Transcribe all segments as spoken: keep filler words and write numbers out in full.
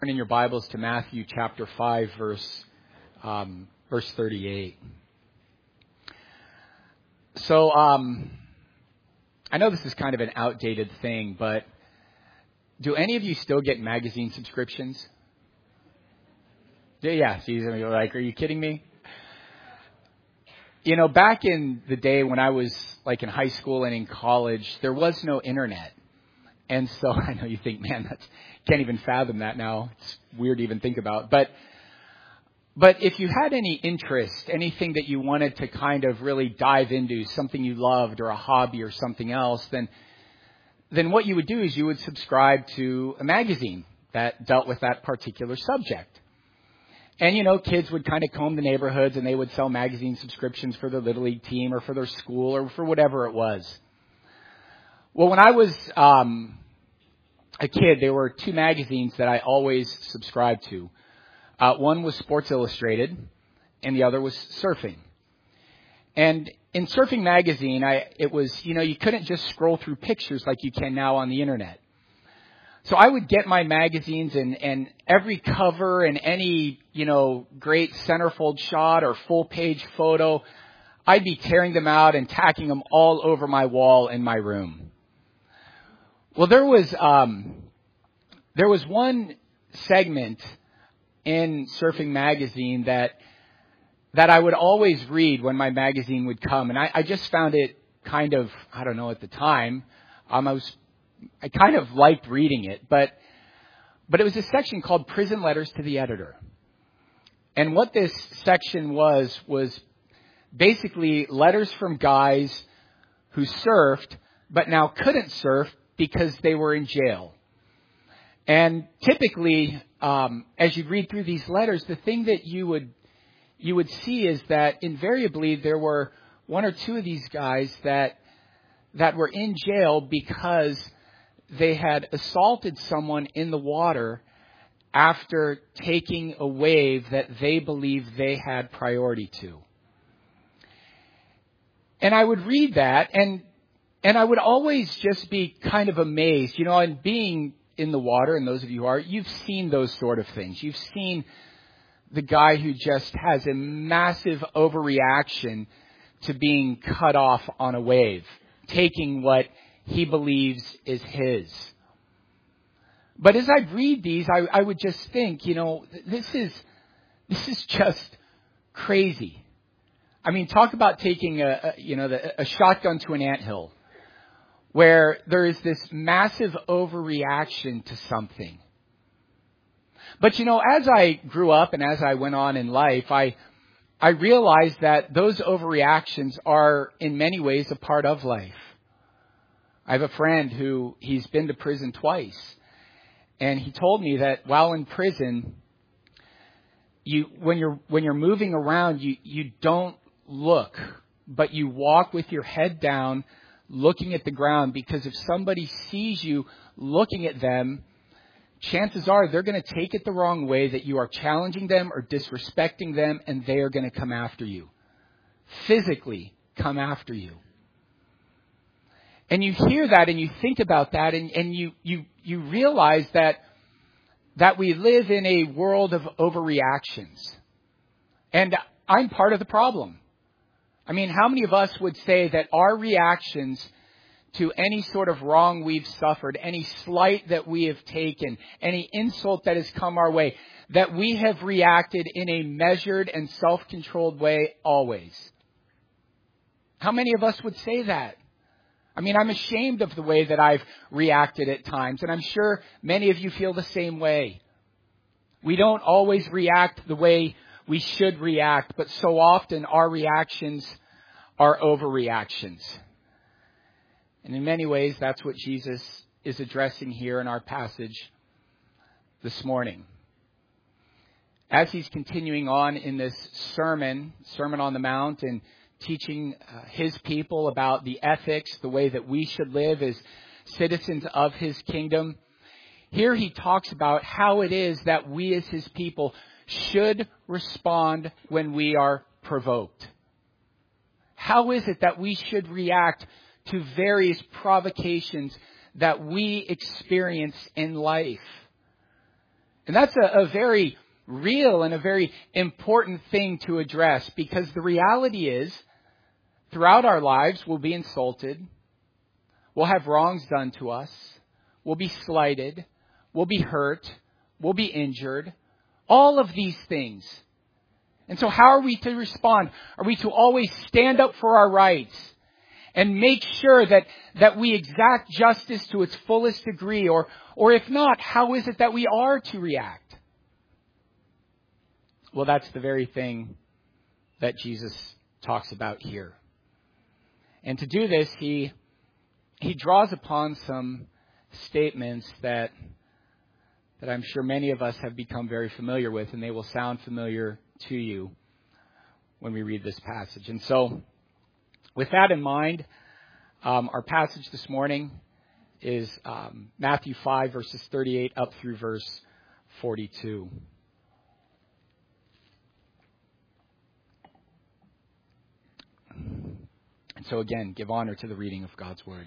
Turn in your Bibles to Matthew chapter five, verse um, verse thirty-eight. So um, I know this is kind of an outdated thing, but do any of you still get magazine subscriptions? Yeah, so you're like, are you kidding me? You know, back in the day when I was like in high school and in college, there was no internet. And so I know you think, man, that's can't even fathom that now. It's weird to even think about. But but if you had any interest, anything that you wanted to kind of really dive into, something you loved or a hobby or something else, then then what you would do is you would subscribe to a magazine that dealt with that particular subject. And, you know, kids would kind of comb the neighborhoods and they would sell magazine subscriptions for their Little League team or for their school or for whatever it was. Well, when I was um, a kid, there were two magazines that I always subscribed to. Uh, one was Sports Illustrated, and the other was Surfing. And in Surfing magazine, I it was, you know, you couldn't just scroll through pictures like you can now on the internet. So I would get my magazines and, and every cover and any, you know, great centerfold shot or full page photo, I'd be tearing them out and tacking them all over my wall in my room. Well, there was um, there was one segment in Surfing magazine that that I would always read when my magazine would come, and I, I just found it kind of, I don't know, at the time, um, I was I kind of liked reading it, but but it was a section called Prison Letters to the Editor, and what this section was was basically letters from guys who surfed but now couldn't surf because they were in jail. And typically, um, as you read through these letters, the thing that you would you would see is that invariably there were one or two of these guys that that were in jail because they had assaulted someone in the water after taking a wave that they believed they had priority to. And I would read that, and and I would always just be kind of amazed, you know, and being in the water, and those of you who are, you've seen those sort of things. You've seen the guy who just has a massive overreaction to being cut off on a wave, taking what he believes is his. But as I read these, I, I would just think, you know, this is this is just crazy. I mean, talk about taking a, a you know the, a shotgun to an anthill, where there is this massive overreaction to something. But, you know, as I grew up and as I went on in life, I I realized that those overreactions are in many ways a part of life. I have a friend who he's been to prison twice, and he told me that while in prison, you when you're when you're moving around, you you don't look, but you walk with your head down, looking at the ground, because if somebody sees you looking at them, chances are they're going to take it the wrong way, that you are challenging them or disrespecting them, and they are going to come after you. Physically come after you. And you hear that and you think about that, and, and you, you, you realize that, that we live in a world of overreactions. And I'm part of the problem. I mean, how many of us would say that our reactions to any sort of wrong we've suffered, any slight that we have taken, any insult that has come our way, that we have reacted in a measured and self-controlled way always? How many of us would say that? I mean, I'm ashamed of the way that I've reacted at times, and I'm sure many of you feel the same way. We don't always react the way we should react, but so often our reactions are overreactions. And in many ways, that's what Jesus is addressing here in our passage this morning. As he's continuing on in this sermon, Sermon on the Mount, and teaching uh, his people about the ethics, the way that we should live as citizens of his kingdom, here he talks about how it is that we as his people should respond when we are provoked. How is it that we should react to various provocations that we experience in life? And that's a, a very real and a very important thing to address, because the reality is, throughout our lives, we'll be insulted. We'll have wrongs done to us. We'll be slighted. We'll be hurt. We'll be injured. All of these things. And so how are we to respond? Are we to always stand up for our rights and make sure that, that we exact justice to its fullest degree? Or, or if not, how is it that we are to react? Well, that's the very thing that Jesus talks about here. And to do this, he he draws upon some statements that that I'm sure many of us have become very familiar with, and they will sound familiar to you when we read this passage. And so, with that in mind, um, our passage this morning is um, Matthew five, verses thirty-eight up through verse forty-two. And so again, give honor to the reading of God's Word.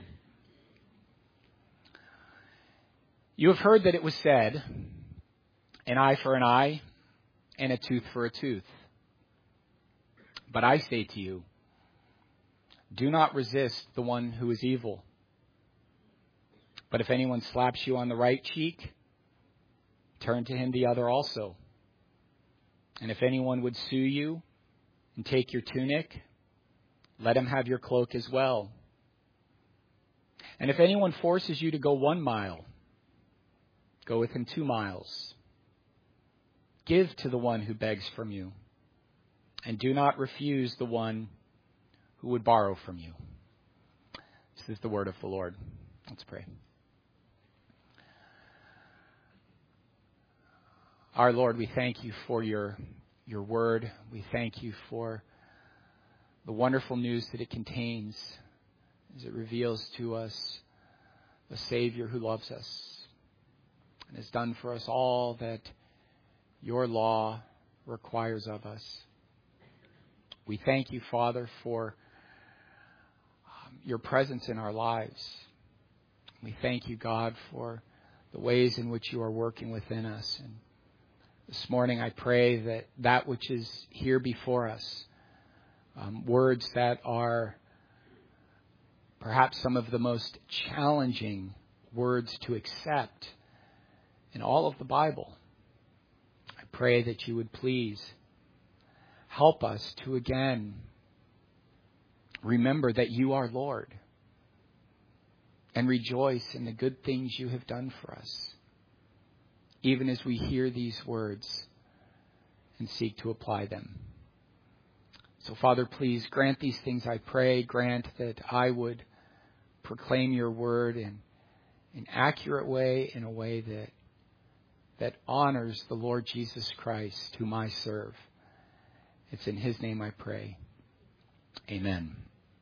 You have heard that it was said, an eye for an eye and a tooth for a tooth. But I say to you, do not resist the one who is evil. But if anyone slaps you on the right cheek, turn to him the other also. And if anyone would sue you and take your tunic, let him have your cloak as well. And if anyone forces you to go one mile, go with him two miles. Give to the one who begs from you, and do not refuse the one who would borrow from you. This is the word of the Lord. Let's pray. Our Lord, we thank you for your, your word. We thank you for the wonderful news that it contains as it reveals to us a Savior who loves us and has done for us all that your law requires of us. We thank you, Father, for um, your presence in our lives. We thank you, God, for the ways in which you are working within us. And this morning I pray that that which is here before us, Um, words that are perhaps some of the most challenging words to accept in all of the Bible. I pray that you would please help us to again remember that you are Lord and rejoice in the good things you have done for us, even as we hear these words and seek to apply them. So, Father, please grant these things, I pray. Grant that I would proclaim your word in an accurate way, in a way that that honors the Lord Jesus Christ, whom I serve. It's in his name I pray. Amen.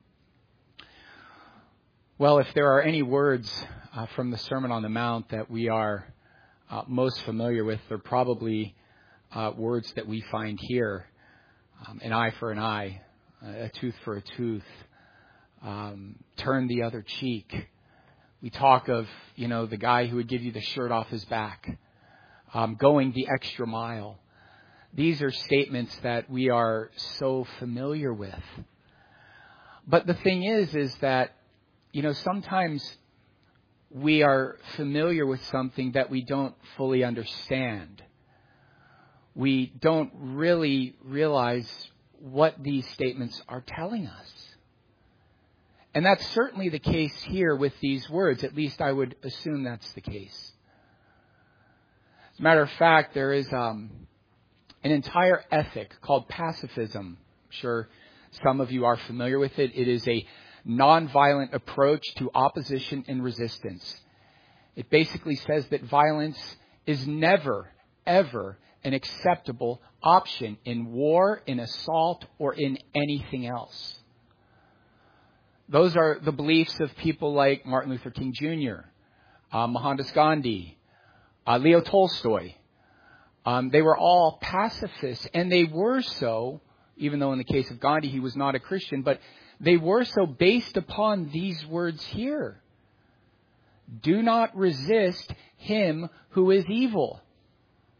Well, if there are any words uh, from the Sermon on the Mount that we are uh, most familiar with, they're probably uh, words that we find here. Um, an eye for an eye, a tooth for a tooth, um, turn the other cheek. We talk of, you know, the guy who would give you the shirt off his back, um, going the extra mile. These are statements that we are so familiar with. But the thing is, is that, you know, sometimes we are familiar with something that we don't fully understand. We don't really realize what these statements are telling us. And that's certainly the case here with these words. At least I would assume that's the case. As a matter of fact, there is um, an entire ethic called pacifism. I'm sure some of you are familiar with it. It is a nonviolent approach to opposition and resistance. It basically says that violence is never, ever an acceptable option in war, in assault, or in anything else. Those are the beliefs of people like Martin Luther King Junior, uh, Mohandas Gandhi, uh, Leo Tolstoy. Um, they were all pacifists, and they were so, even though in the case of Gandhi he was not a Christian, but they were so based upon these words here. Do not resist him who is evil.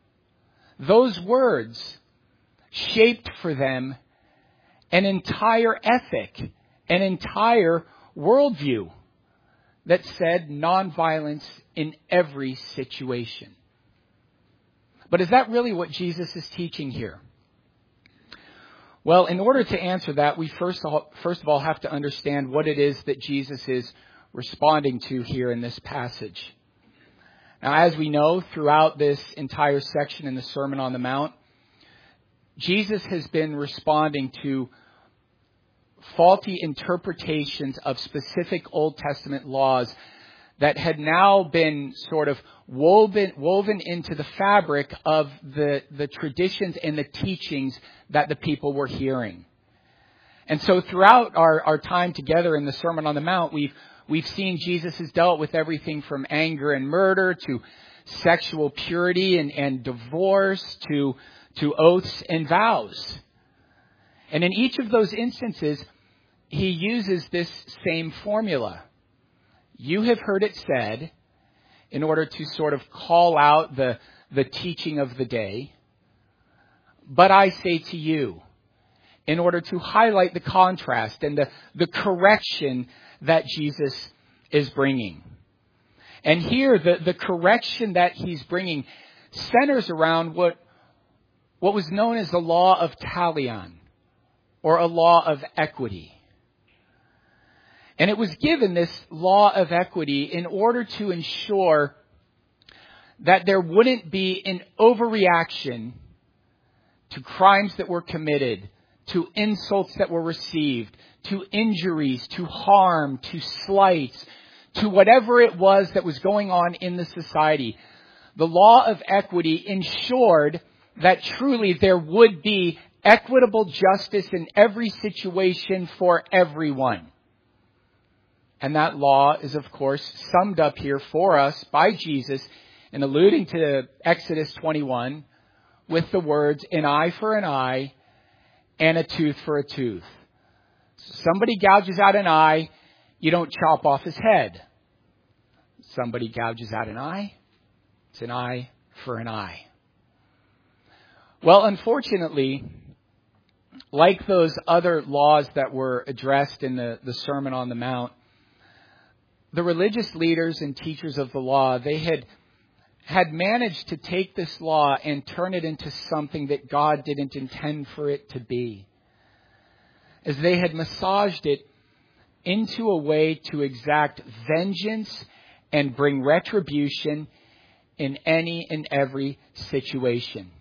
those words shaped for them an entire ethic, an entire worldview that said nonviolence in every situation. But is that really what Jesus is teaching here? Well, in order to answer that, we first, all, first of all have to understand what it is that Jesus is responding to here in this passage. Now, as we know, throughout this entire section in the Sermon on the Mount, Jesus has been responding to faulty interpretations of specific Old Testament laws that had now been sort of woven, woven into the fabric of the, the traditions and the teachings that the people were hearing. And so throughout our, our time together in the Sermon on the Mount, we've We've seen Jesus has dealt with everything from anger and murder to sexual purity and, and divorce to, to oaths and vows. And in each of those instances, he uses this same formula. You have heard it said, in order to sort of call out the, the teaching of the day. But I say to you, in order to highlight the contrast and the, the correction that Jesus is bringing. And here, the, the correction that he's bringing centers around what, what was known as the law of talion, or a law of equity. And it was given, this law of equity, in order to ensure that there wouldn't be an overreaction to crimes that were committed, to insults that were received, to injuries, to harm, to slights, to whatever it was that was going on in the society. The law of equity ensured that truly there would be equitable justice in every situation for everyone. And that law is, of course, summed up here for us by Jesus in alluding to Exodus twenty-one with the words, an eye for an eye and a tooth for a tooth. Somebody gouges out an eye, you don't chop off his head. Somebody gouges out an eye, it's an eye for an eye. Well, unfortunately, like those other laws that were addressed in the, the Sermon on the Mount, the religious leaders and teachers of the law, they had had managed to take this law and turn it into something that God didn't intend for it to be. As they had massaged it into a way to exact vengeance and bring retribution in any and every situation.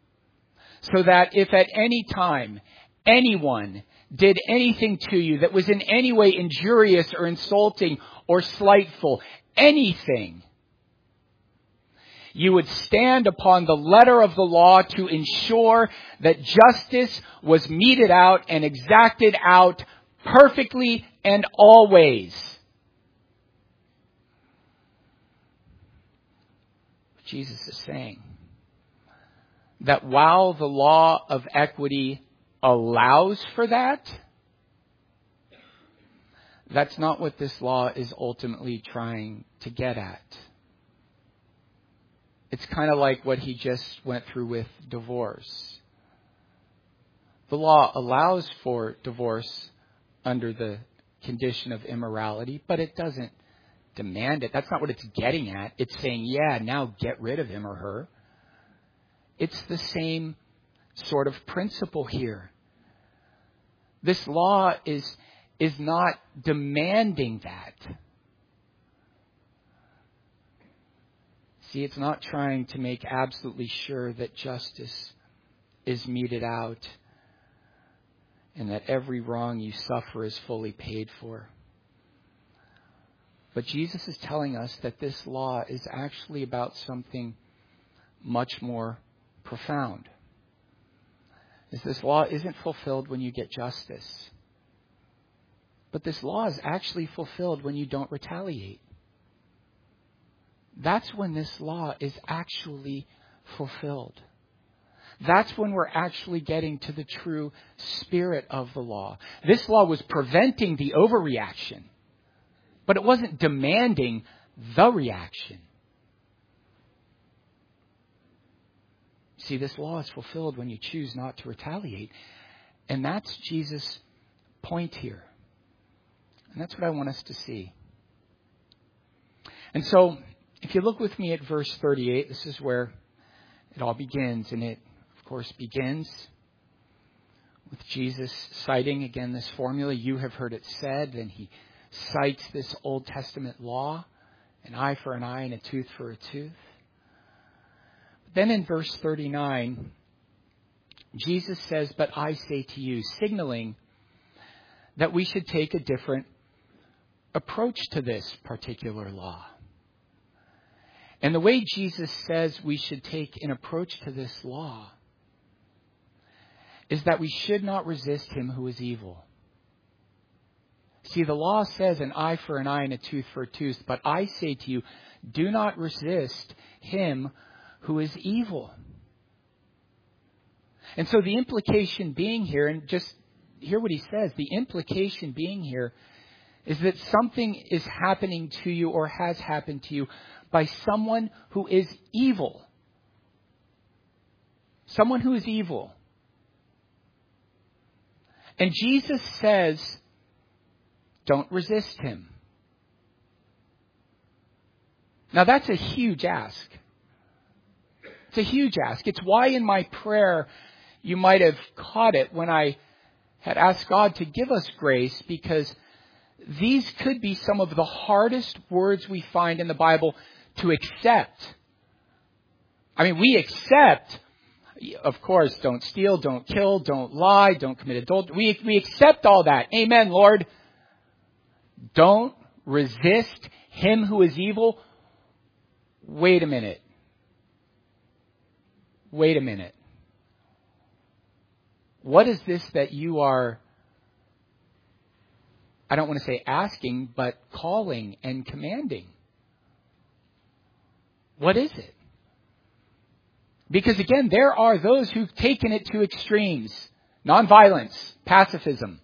So that if at any time anyone did anything to you that was in any way injurious or insulting or slightful, anything, you would stand upon the letter of the law to ensure that justice was meted out and exacted out perfectly and always. Jesus is saying that while the law of equity allows for that, that's not what this law is ultimately trying to get at. It's kind of like what he just went through with divorce. The law allows for divorce under the condition of immorality, but it doesn't demand it. That's not what it's getting at. It's saying, yeah, now get rid of him or her. It's the same sort of principle here. This law is, is not demanding that. See, it's not trying to make absolutely sure that justice is meted out and that every wrong you suffer is fully paid for. But Jesus is telling us that this law is actually about something much more profound. Is this law isn't fulfilled when you get justice. But this law is actually fulfilled when you don't retaliate. That's when this law is actually fulfilled. That's when we're actually getting to the true spirit of the law. This law was preventing the overreaction, but it wasn't demanding the reaction. See, this law is fulfilled when you choose not to retaliate. And that's Jesus' point here. And that's what I want us to see. And so, if you look with me at verse thirty-eight, this is where it all begins. And it, of course, begins with Jesus citing, again, this formula. You have heard it said. And he cites this Old Testament law, an eye for an eye and a tooth for a tooth. Then in verse thirty-nine, Jesus says, but I say to you, signaling that we should take a different approach to this particular law. And the way Jesus says we should take an approach to this law is that we should not resist him who is evil. See, the law says an eye for an eye and a tooth for a tooth, but I say to you, do not resist him who is evil. And so the implication being here, and just hear what he says, the implication being here is that something is happening to you or has happened to you by someone who is evil. Someone who is evil. And Jesus says, don't resist him. Now that's a huge ask. It's a huge ask. It's why in my prayer, you might have caught it when I had asked God to give us grace, because these could be some of the hardest words we find in the Bible to accept. I mean, we accept, of course, don't steal, don't kill, don't lie, don't commit adultery. We, we accept all that. Amen, Lord. Don't resist him who is evil. Wait a minute. Wait a minute. What is this that you are, I don't want to say asking, but calling and commanding? What is it? Because again, there are those who've taken it to extremes. Nonviolence, pacifism.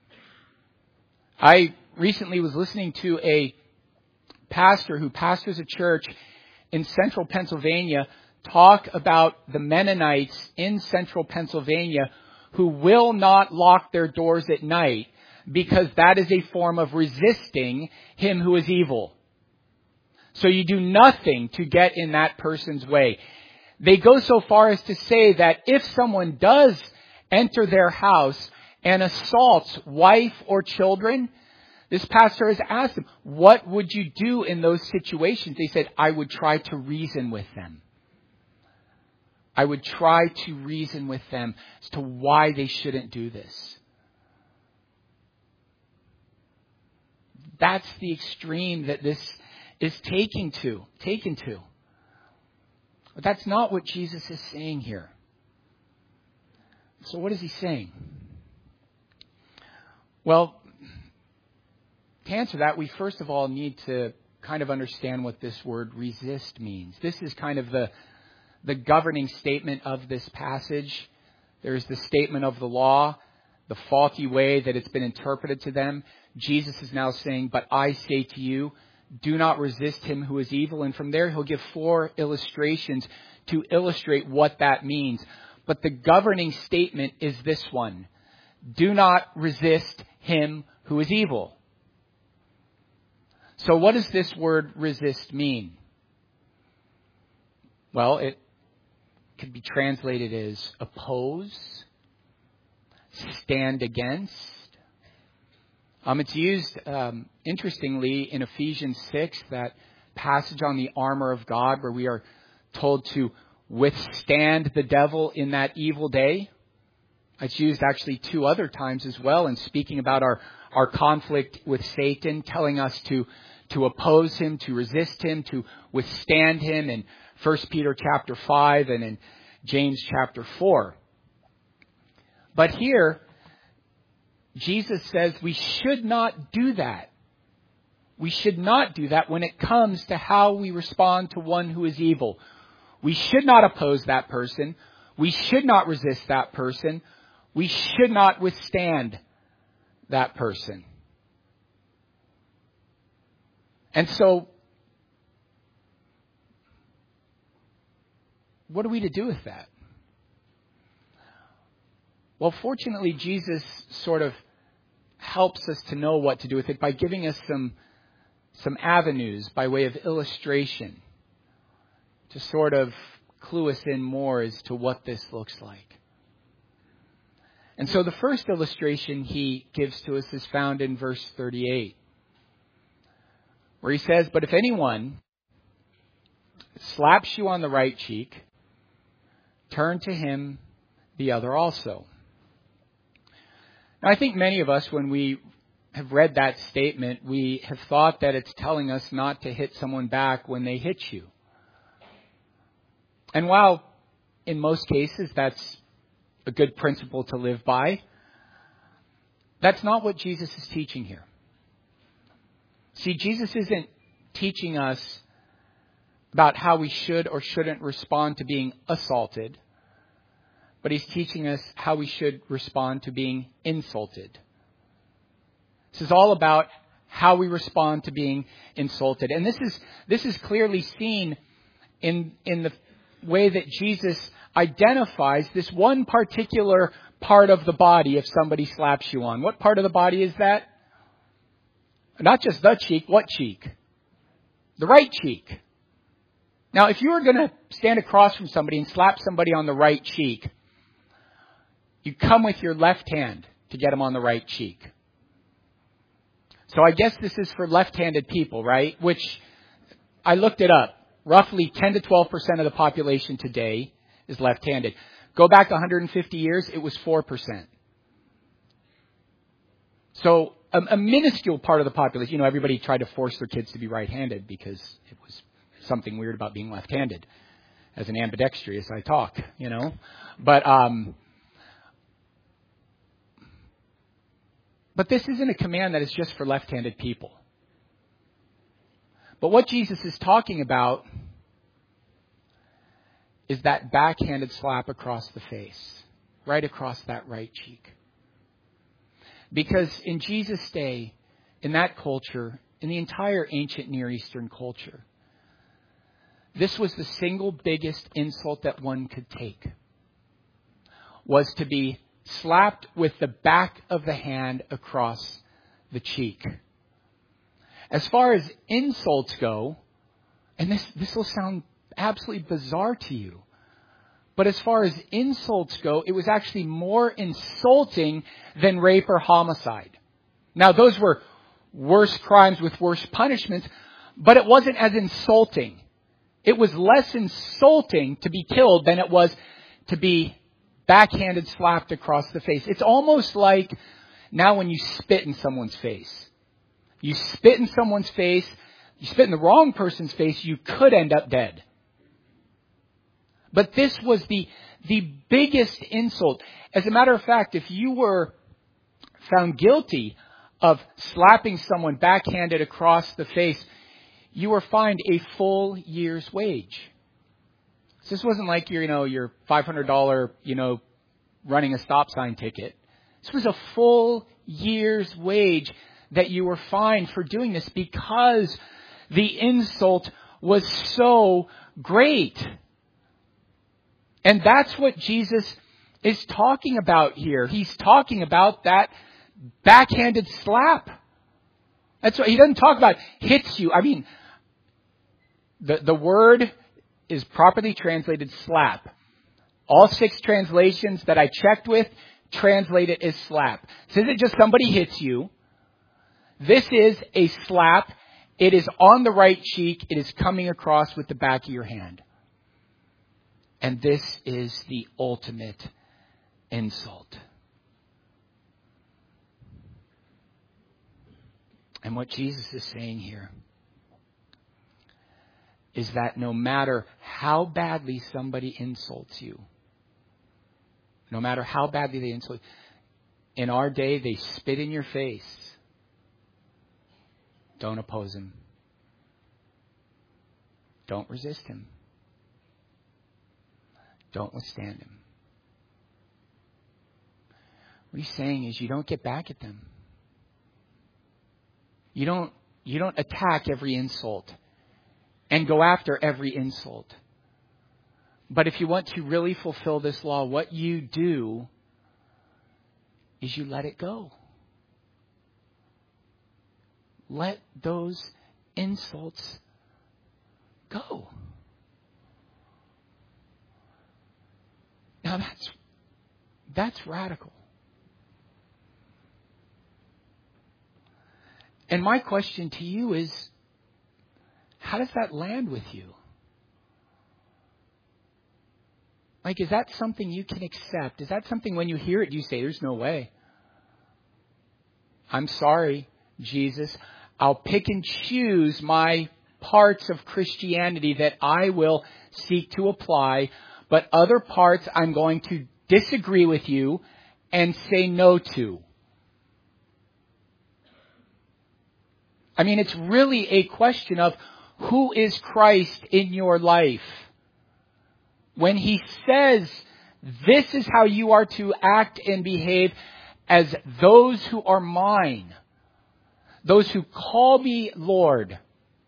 I recently was listening to a pastor who pastors a church in central Pennsylvania talk about the Mennonites in central Pennsylvania who will not lock their doors at night because that is a form of resisting him who is evil. So you do nothing to get in that person's way. They go so far as to say that if someone does enter their house and assaults wife or children, this pastor has asked them, what would you do in those situations? They said, I would try to reason with them. I would try to reason with them as to why they shouldn't do this. That's the extreme that this is taking to, taken to. But that's not what Jesus is saying here. So what is he saying? Well, to answer that, we first of all need to kind of understand what this word resist means. This is kind of the, the governing statement of this passage. There's the statement of the law, the faulty way that it's been interpreted to them. Jesus is now saying, but I say to you, do not resist him who is evil. And from there, he'll give four illustrations to illustrate what that means. But the governing statement is this one. Do not resist him who is evil. So what does this word resist mean? Well, it could be translated as oppose, stand against. Um, it's used, um, interestingly, in Ephesians six, that passage on the armor of God where we are told to withstand the devil in that evil day. It's used actually two other times as well in speaking about our, our conflict with Satan, telling us to, to oppose him, to resist him, to withstand him in First Peter chapter five and in James chapter four. But here, Jesus says we should not do that. We should not do that when it comes to how we respond to one who is evil. We should not oppose that person. We should not resist that person. We should not withstand that person. And so, what are we to do with that? Well, fortunately, Jesus sort of helps us to know what to do with it by giving us some, some avenues by way of illustration to sort of clue us in more as to what this looks like. And so the first illustration he gives to us is found in verse thirty-eight, where he says, "But if anyone slaps you on the right cheek, turn to him the other also." Now, I think many of us, when we have read that statement, we have thought that it's telling us not to hit someone back when they hit you. And while in most cases that's a good principle to live by, that's not what Jesus is teaching here. See, Jesus isn't teaching us about how we should or shouldn't respond to being assaulted, but he's teaching us how we should respond to being insulted. This is all about how we respond to being insulted. And this is this is clearly seen in in the way that Jesus identifies this one particular part of the body if somebody slaps you on. What part of the body is that? Not just the cheek, what cheek? The right cheek. Now, if you were going to stand across from somebody and slap somebody on the right cheek, you come with your left hand to get them on the right cheek. So I guess this is for left-handed people, right? Which I looked it up. Roughly ten to twelve percent of the population today is left-handed. Go back one hundred fifty years, it was four percent. So a, a minuscule part of the population, you know, everybody tried to force their kids to be right-handed because it was something weird about being left-handed. As an ambidextrous, I talk, you know. But um, but this isn't a command that is just for left-handed people. But what Jesus is talking about is that backhanded slap across the face, right across that right cheek. Because in Jesus' day, in that culture, in the entire ancient Near Eastern culture, this was the single biggest insult that one could take, was to be slapped with the back of the hand across the cheek. As far as insults go, and this, this will sound absolutely bizarre to you, but as far as insults go, it was actually more insulting than rape or homicide. Now, those were worse crimes with worse punishments, but it wasn't as insulting. It was less insulting to be killed than it was to be backhanded slapped across the face. It's almost like now when you spit in someone's face. You spit in someone's face, you spit in the wrong person's face, you could end up dead. But this was the, the biggest insult. As a matter of fact, if you were found guilty of slapping someone backhanded across the face, you were fined a full year's wage. So this wasn't like your, you know, your five hundred dollars, you know, running a stop sign ticket. This was a full year's wage that you were fined for doing this because the insult was so great. And that's what Jesus is talking about here. He's talking about that backhanded slap. That's what he doesn't talk about hits you. I mean, the, the word is properly translated slap. All six translations that I checked with translate it as slap. This isn't just somebody hits you. This is a slap. It is on the right cheek. It is coming across with the back of your hand. And this is the ultimate insult. And what Jesus is saying here is that no matter how badly somebody insults you, no matter how badly they insult you, in our day they spit in your face. Don't oppose him. Don't resist him. Don't withstand him. What he's saying is you don't get back at them. You don't, you don't attack every insult and go after every insult. But if you want to really fulfill this law, what you do is you let it go. Let those insults go. Now that's that's radical. And my question to you is, how does that land with you? Like, is that something you can accept? Is that something when you hear it, you say, there's no way. I'm sorry, Jesus. I'll pick and choose my parts of Christianity that I will seek to apply, but other parts I'm going to disagree with you and say no to. I mean, it's really a question of who is Christ in your life? When He says, this is how you are to act and behave as those who are mine, those who call me Lord,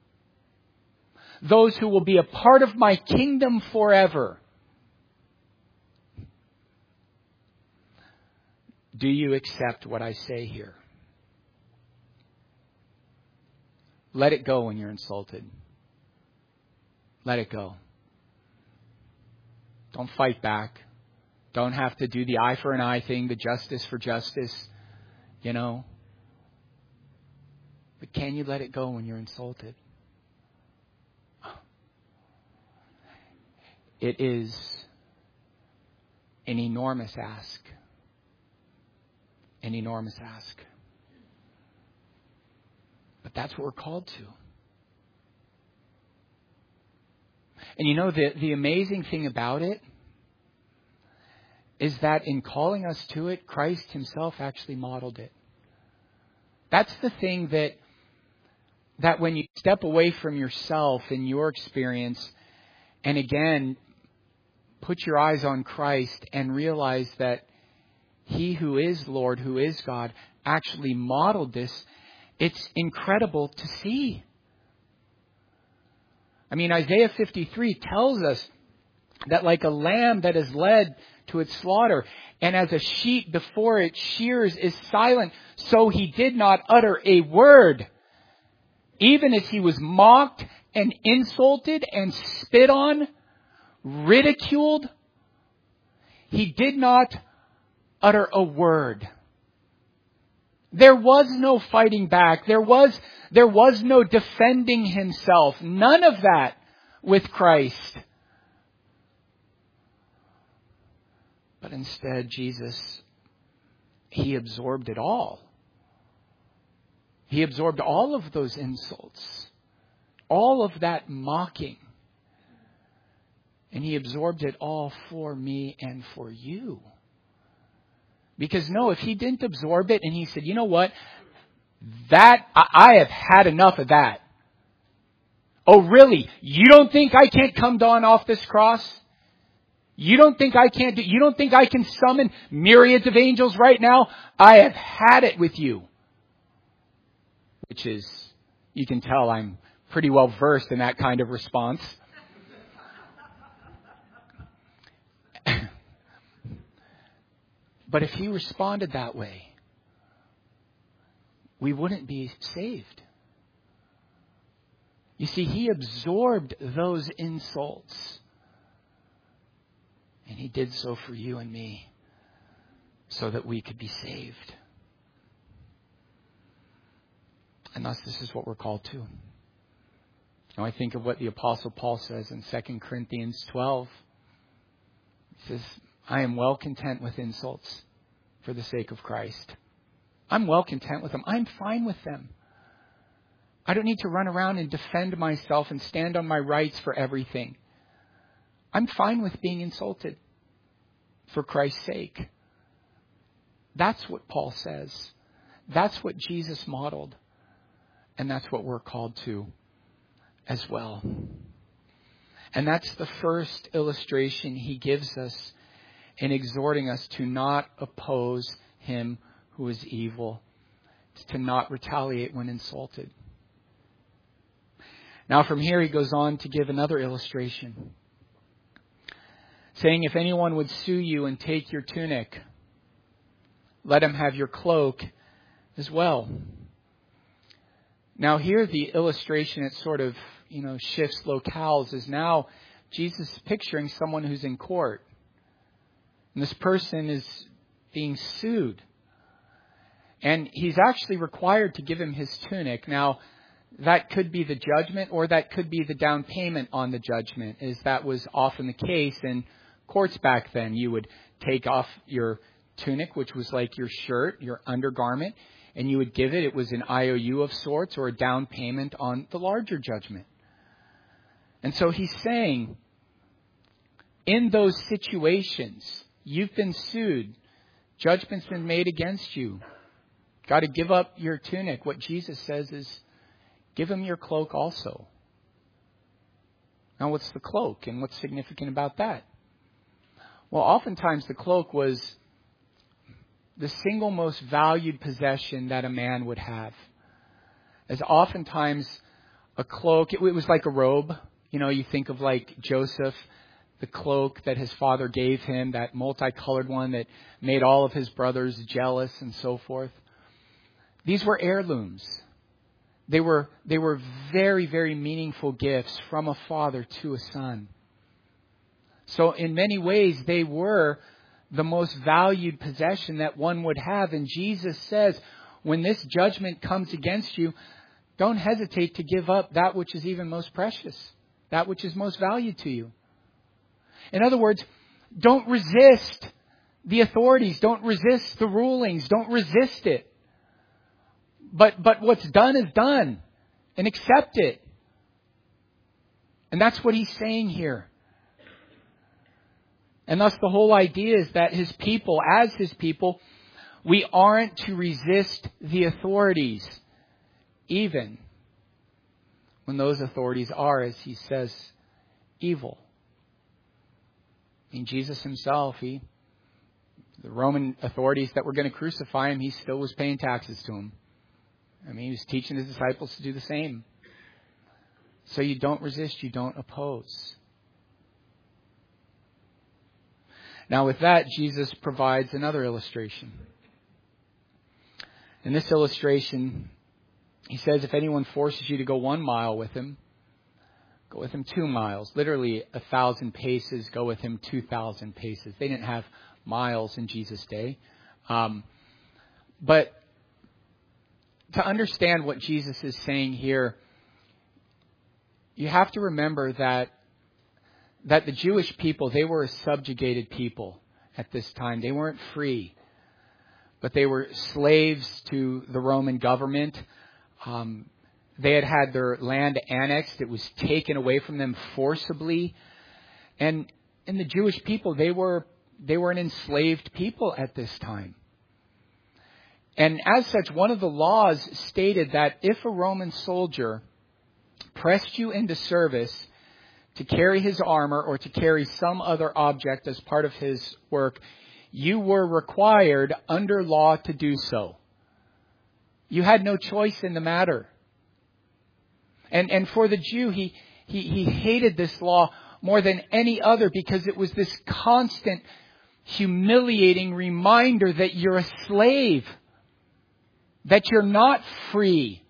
those who will be a part of my kingdom forever. Do you accept what I say here? Let it go when you're insulted. Let it go. Don't fight back. Don't have to do the eye for an eye thing, the justice for justice, you know. But can you let it go when you're insulted? It is an enormous ask. An enormous ask. But that's what we're called to. And you know, the, the amazing thing about it is that in calling us to it, Christ Himself actually modeled it. That's the thing that, that when you step away from yourself and your experience, and again, put your eyes on Christ and realize that He who is Lord, who is God, actually modeled this. It's incredible to see. I mean, Isaiah fifty-three tells us that like a lamb that is led to its slaughter, and as a sheep before its shears is silent, so He did not utter a word. Even as He was mocked and insulted and spit on, ridiculed, He did not utter a word. There was no fighting back. There was, there was no defending Himself. None of that with Christ. But instead, Jesus, He absorbed it all. He absorbed all of those insults. All of that mocking. And He absorbed it all for me and for you. Because no, if He didn't absorb it and He said, you know what? That, I, I have had enough of that. Oh, really? You don't think I can't come down off this cross? You don't think I can't do, you don't think I can summon myriads of angels right now? I have had it with you. Which is, you can tell I'm pretty well versed in that kind of response. But if He responded that way, we wouldn't be saved. You see, He absorbed those insults. And He did so for you and me, so that we could be saved. And thus, this is what we're called to. Now, I think of what the Apostle Paul says in Second Corinthians twelve. He says, I am well content with insults for the sake of Christ. I'm well content with them. I'm fine with them. I don't need to run around and defend myself and stand on my rights for everything. I'm fine with being insulted for Christ's sake. That's what Paul says. That's what Jesus modeled. And that's what we're called to as well. And that's the first illustration He gives us in exhorting us to not oppose him who is evil, to not retaliate when insulted. Now from here he goes on to give another illustration, saying, if anyone would sue you and take your tunic, let him have your cloak as well. Now here the illustration, it sort of, you know, shifts locales, is now Jesus is picturing someone who's in court. And this person is being sued. And he's actually required to give him his tunic. Now, that could be the judgment, or that could be the down payment on the judgment, as that was often the case in courts back then. You would take off your tunic, which was like your shirt, your undergarment, and you would give it. It was an I O U of sorts, or a down payment on the larger judgment. And so he's saying, in those situations, you've been sued. Judgment's been made against you. Got to give up your tunic. What Jesus says is, give him your cloak also. Now, what's the cloak, and what's significant about that? Well, oftentimes the cloak was the single most valued possession that a man would have. As oftentimes a cloak, it was like a robe. You know, you think of like Joseph, the cloak that his father gave him, that multicolored one that made all of his brothers jealous and so forth. These were heirlooms. They were, they were very, very meaningful gifts from a father to a son. So in many ways, they were the most valued possession that one would have. And Jesus says, when this judgment comes against you, don't hesitate to give up that which is even most precious, that which is most valued to you. In other words, don't resist the authorities. Don't resist the rulings. Don't resist it. But but what's done is done, and accept it. And that's what he's saying here. And thus the whole idea is that his people, as his people, we aren't to resist the authorities, even when those authorities are, as he says, evil. I mean, Jesus himself, he, the Roman authorities that were going to crucify him, he still was paying taxes to him. I mean, he was teaching his disciples to do the same. So you don't resist, you don't oppose. Now with that, Jesus provides another illustration. In this illustration, he says, if anyone forces you to go one mile with him, go with him two miles. Literally a thousand paces, go with him two thousand paces. They didn't have miles in Jesus' day. Um, but to understand what Jesus is saying here, you have to remember that that the Jewish people, they were a subjugated people at this time. They weren't free, but they were slaves to the Roman government. Um, they had had their land annexed. It was taken away from them forcibly. And and the Jewish people, they were they were an enslaved people at this time. And as such, one of the laws stated that if a Roman soldier pressed you into service to carry his armor or to carry some other object as part of his work, you were required under law to do so. You had no choice in the matter. And and for the Jew, he, he, he hated this law more than any other because it was this constant, humiliating reminder that you're a slave, that you're not free.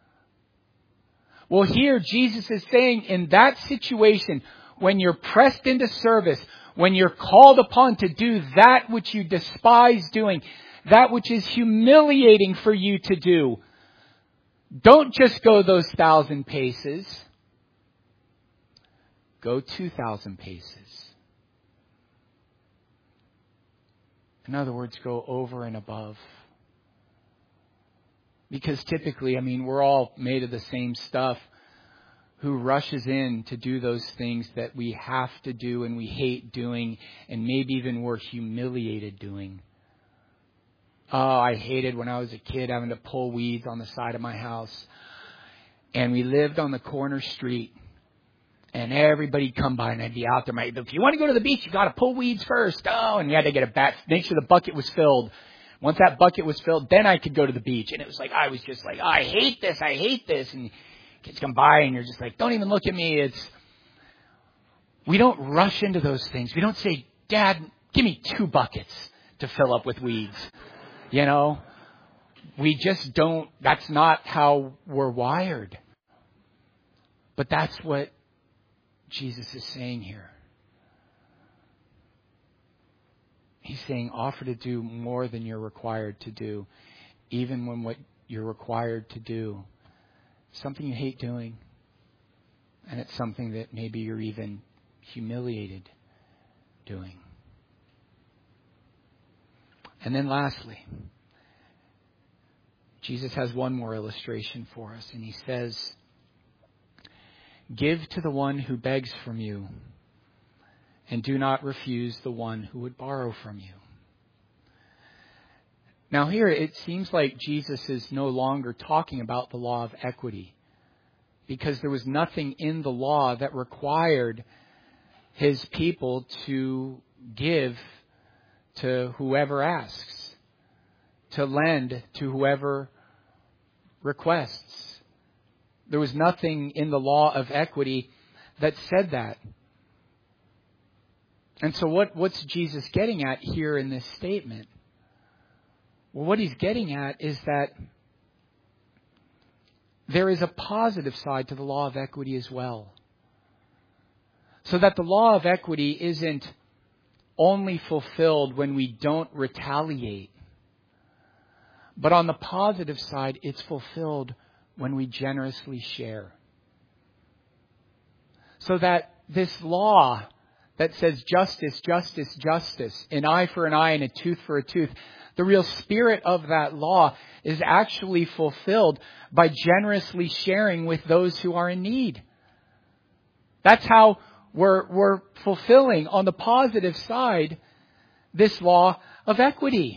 Well, here Jesus is saying in that situation, when you're pressed into service, when you're called upon to do that which you despise doing, that which is humiliating for you to do, don't just go those thousand paces. Go two thousand paces. In other words, go over and above. Because typically, I mean, we're all made of the same stuff. Who rushes in to do those things that we have to do and we hate doing, and maybe even we're humiliated doing. Oh, I hated when I was a kid having to pull weeds on the side of my house. And we lived on the corner street. And everybody'd come by and I'd be out there. My, if you want to go to the beach, you got to pull weeds first. Oh, and you had to get a bat, make sure the bucket was filled. Once that bucket was filled, then I could go to the beach. And it was like, I was just like, oh, I hate this, I hate this. And kids come by and you're just like, don't even look at me. It's, we don't rush into those things. We don't say, Dad, give me two buckets to fill up with weeds. You know, we just don't, that's not how we're wired. But that's what Jesus is saying here. He's saying offer to do more than you're required to do, even when what you're required to do is something you hate doing, and it's something that maybe you're even humiliated doing. And then lastly, Jesus has one more illustration for us, and he says, give to the one who begs from you, and do not refuse the one who would borrow from you. Now here it seems like Jesus is no longer talking about the law of equity, because there was nothing in the law that required his people to give to whoever asks, to lend to whoever requests. There was nothing in the law of equity that said that. And so what, what's Jesus getting at here in this statement? Well, what he's getting at is that there is a positive side to the law of equity as well. So that the law of equity isn't only fulfilled when we don't retaliate. But on the positive side, it's fulfilled when we generously share. So that this law that says justice, justice, justice, an eye for an eye and a tooth for a tooth, the real spirit of that law is actually fulfilled by generously sharing with those who are in need. That's how we're, we're fulfilling, on the positive side, this law of equity.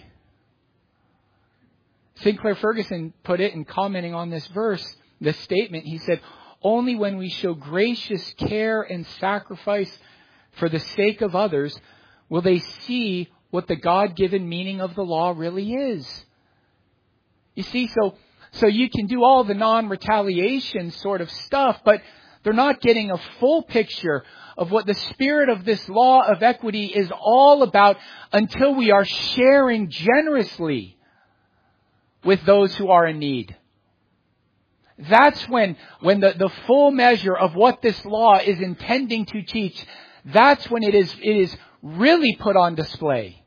Sinclair Ferguson put it in commenting on this verse, this statement. He said, only when we show gracious care and sacrifice for the sake of others will they see what the God-given meaning of the law really is. You see, so, so you can do all the non-retaliation sort of stuff, but they're not getting a full picture of what the spirit of this law of equity is all about until we are sharing generously with those who are in need. That's when, when the, the full measure of what this law is intending to teach, that's when it is, it is really put on display.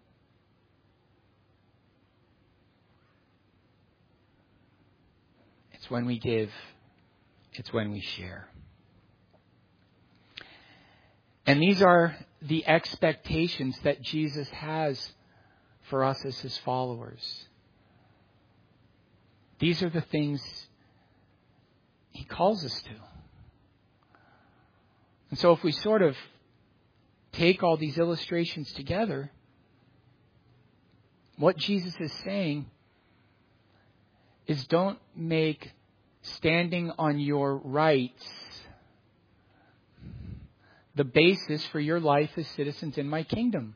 It's when we give. It's when we share. And these are the expectations that Jesus has for us as his followers. These are the things he calls us to. And so if we sort of take all these illustrations together, what Jesus is saying is don't make standing on your rights the basis for your life as citizens in my kingdom.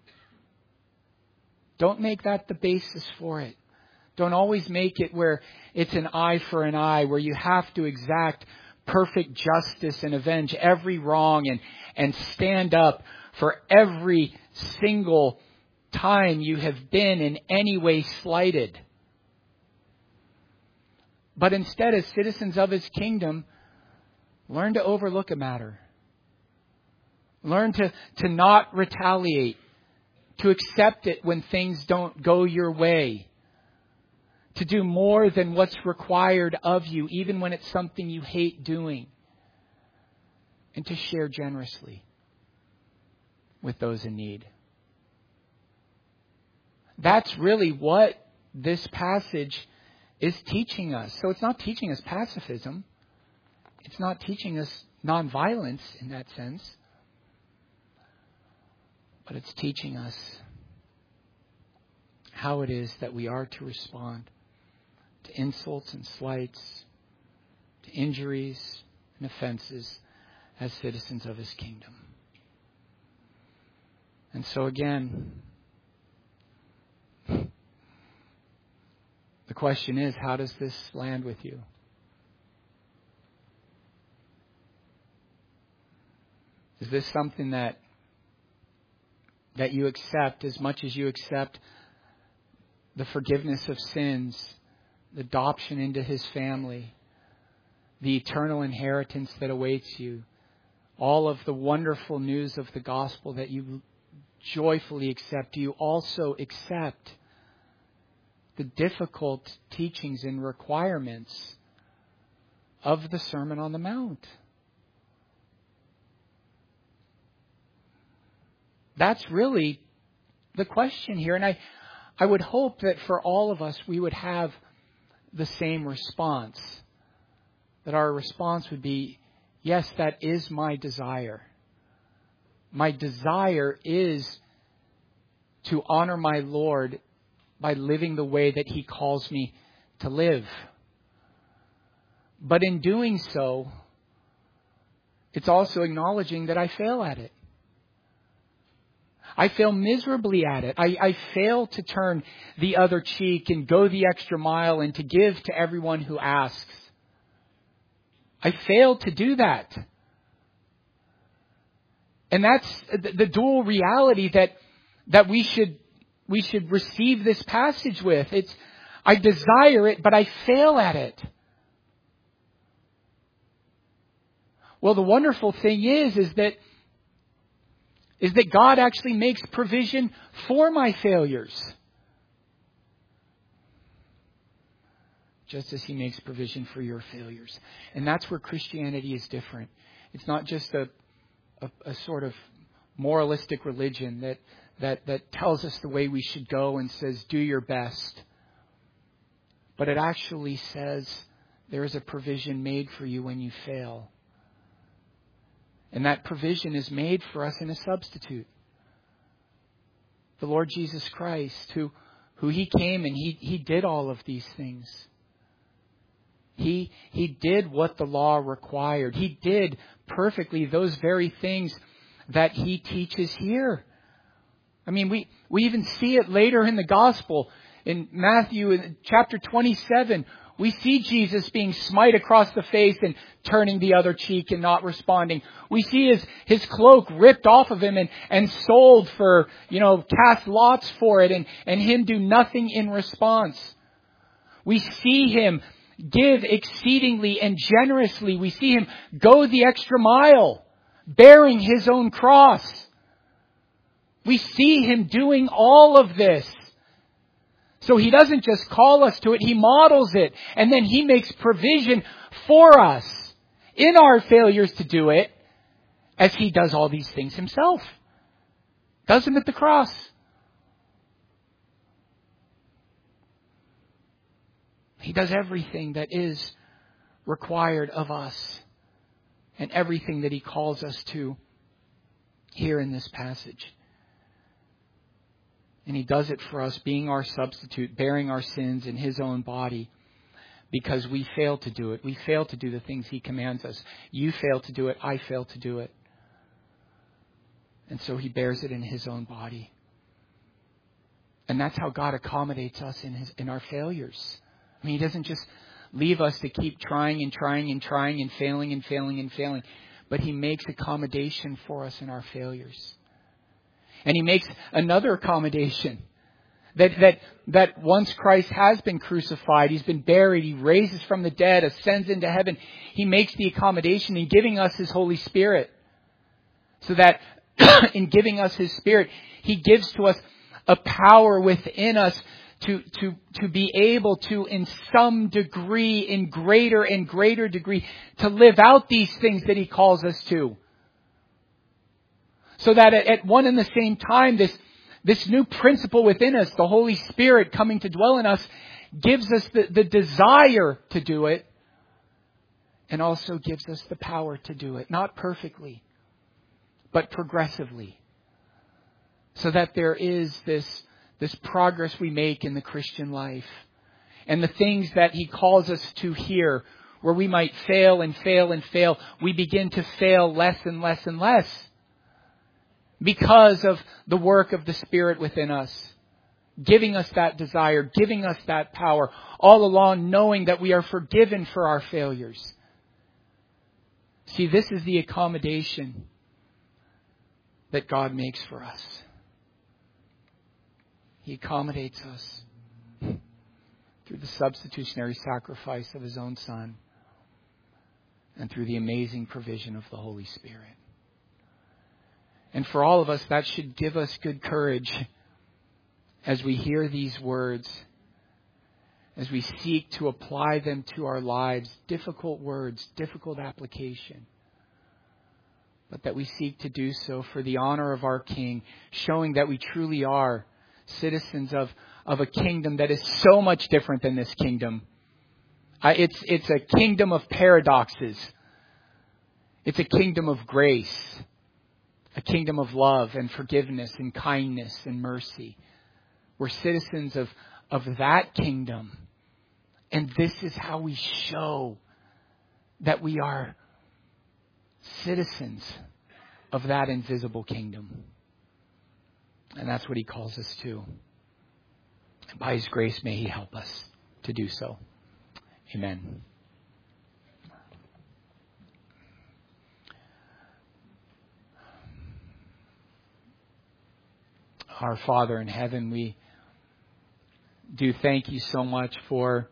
Don't make that the basis for it. Don't always make it where it's an eye for an eye, where you have to exact perfect justice and avenge every wrong and, and stand up for every single time you have been in any way slighted. But instead, as citizens of his kingdom, learn to overlook a matter. Learn to, to not retaliate, to accept it when things don't go your way, to do more than what's required of you, even when it's something you hate doing, and to share generously with those in need. That's really what this passage is teaching us. So it's not teaching us pacifism. It's not teaching us nonviolence in that sense. But it's teaching us how it is that we are to respond to insults and slights, to injuries and offenses as citizens of his kingdom. And so again, the question is, how does this land with you? Is this something that that you accept as much as you accept the forgiveness of sins, the adoption into His family, the eternal inheritance that awaits you, all of the wonderful news of the gospel that you joyfully accept, do you also accept the difficult teachings and requirements of the Sermon on the Mount? That's really the question here. And I, I would hope that for all of us, we would have the same response. That our response would be, yes, that is my desire. My desire is to honor my Lord by living the way that He calls me to live. But in doing so, it's also acknowledging that I fail at it. I fail miserably at it. I, I fail to turn the other cheek and go the extra mile and to give to everyone who asks. I fail to do that. And that's the dual reality that that we should we should receive this passage with. It's I desire it, but I fail at it. Well, the wonderful thing is, is that is that God actually makes provision for my failures. Just as He makes provision for your failures. And that's where Christianity is different. It's not just a, a, a sort of moralistic religion that, that, that tells us the way we should go and says, do your best. But it actually says there is a provision made for you when you fail. And that provision is made for us in a substitute. The Lord Jesus Christ, who, who He came and He, He did all of these things. He, he did what the law required. He did perfectly those very things that He teaches here. I mean, we, we even see it later in the gospel. In Matthew in chapter twenty-seven, we see Jesus being smite across the face and turning the other cheek and not responding. We see his, his cloak ripped off of him and, and sold for, you know, cast lots for it and, and Him do nothing in response. We see Him give exceedingly and generously. We see Him go the extra mile, bearing His own cross. We see Him doing all of this. So He doesn't just call us to it, He models it. And then He makes provision for us in our failures to do it, as He does all these things Himself. Does them at the cross. He does everything that is required of us and everything that He calls us to here in this passage. And He does it for us, being our substitute, bearing our sins in His own body, because we fail to do it. We fail to do the things He commands us. You fail to do it. I fail to do it. And so He bears it in His own body. And that's how God accommodates us in his, in our failures. I mean, He doesn't just leave us to keep trying and trying and trying and failing and failing and failing. But He makes accommodation for us in our failures. And He makes another accommodation. That, that, that once Christ has been crucified, He's been buried, He raises from the dead, ascends into heaven. He makes the accommodation in giving us His Holy Spirit. So that in giving us His Spirit, He gives to us a power within us To, to, to be able to, in some degree, in greater and greater degree, to live out these things that He calls us to. So that at, at one and the same time, this, this new principle within us, the Holy Spirit coming to dwell in us, gives us the, the desire to do it, and also gives us the power to do it. Not perfectly, but progressively. So that there is this This progress we make in the Christian life. And the things that He calls us to here, where we might fail and fail and fail, we begin to fail less and less and less. Because of the work of the Spirit within us. Giving us that desire, giving us that power. All along knowing that we are forgiven for our failures. See, this is the accommodation that God makes for us. He accommodates us the substitutionary sacrifice of his own Son and through the amazing provision of the Holy Spirit. And for all of us, that should give us good courage as we hear these words, as we seek to apply them to our lives. Difficult words, difficult application. But that we seek to do so for the honor of our King, showing that we truly are citizens of, of a kingdom that is so much different than this kingdom. Uh, it's, it's a kingdom of paradoxes. It's a kingdom of grace, a kingdom of love and forgiveness and kindness and mercy. We're citizens of, of that kingdom. And this is how we show that we are citizens of that invisible kingdom. And that's what he calls us to. And by his grace, may he help us to do so. Amen. Our Father in heaven, we do thank you so much for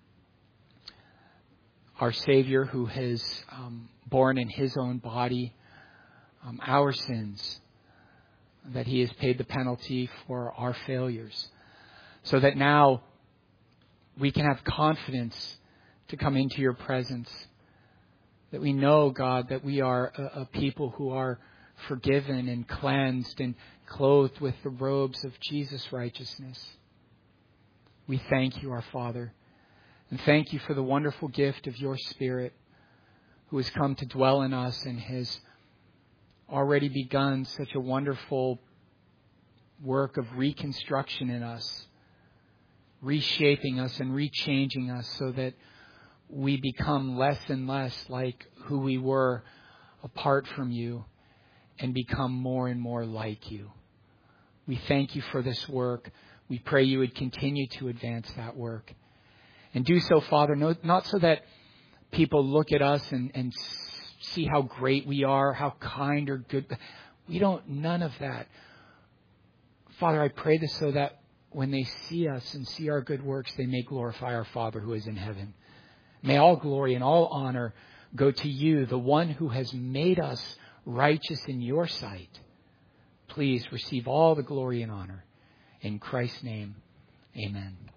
our Savior who has um, borne in his own body um, our sins, that he has paid the penalty for our failures, so that now we can have confidence to come into your presence, that we know, God, that we are a, a people who are forgiven and cleansed and clothed with the robes of Jesus' righteousness. We thank you, our Father, and thank you for the wonderful gift of your Spirit who has come to dwell in us and has already begun such a wonderful work of reconstruction in us, reshaping us and rechanging us so that we become less and less like who we were apart from you and become more and more like you. We thank you for this work. We pray you would continue to advance that work. And do so, Father, no, not so that people look at us and, and see how great we are, how kind or good. We don't, none of that. Father, I pray this so that when they see us and see our good works, they may glorify our Father who is in heaven. May all glory and all honor go to you, the one who has made us righteous in your sight. Please receive all the glory and honor. In Christ's name, amen.